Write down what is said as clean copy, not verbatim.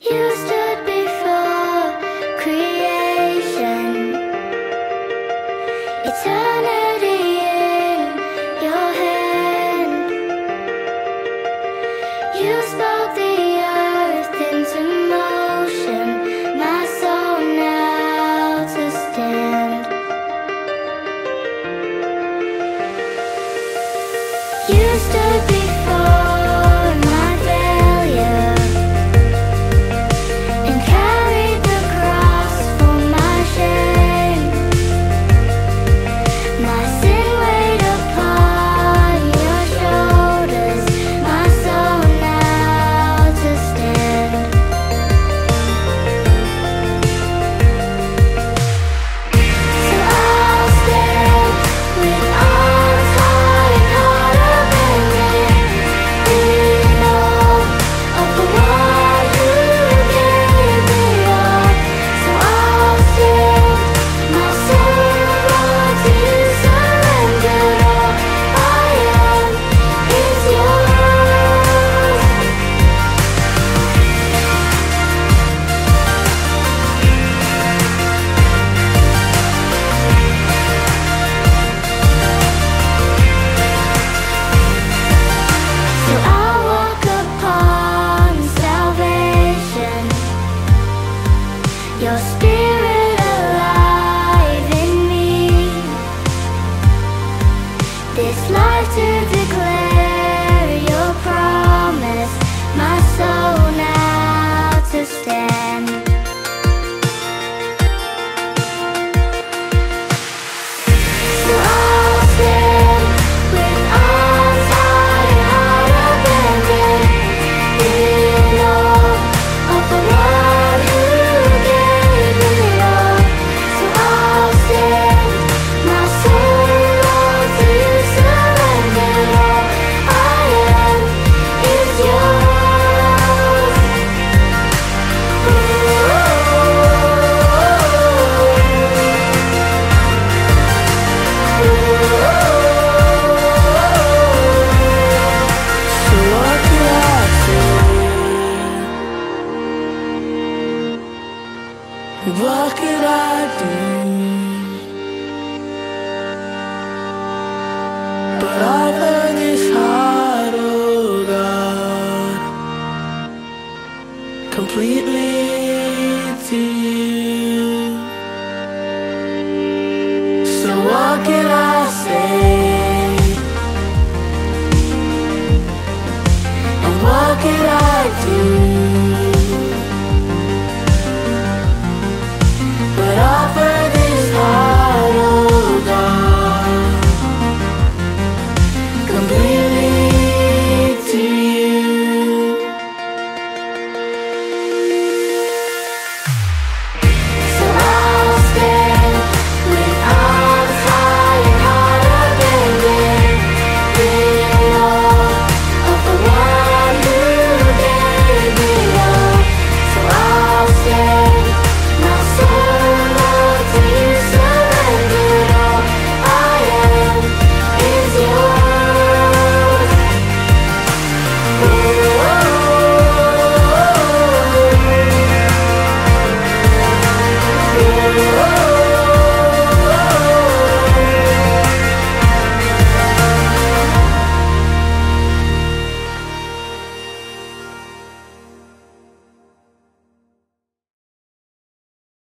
You stood before creation, eternity in your hand. You spoke the earth into motion, my soul now to stand. You stood before my failure and carried the cross for my shame. My sin weighed upon your shoulders, my soul now to stand. So I'll stand with arms high and heart abandoned, in awe of the one who gave me all. So I'll stand, my soul to you surrendered. All I am is yours. So I'll walk upon salvation, your spirit alive in me, this life to declare your promise, my soul now to stand. So I'll stand with arms high and heart abandoned, in awe of the one who gave me all. So I'll stand, my soul to you surrendered. All I am is yours. So what could I say? What could I do? But offer this heart, oh God, completely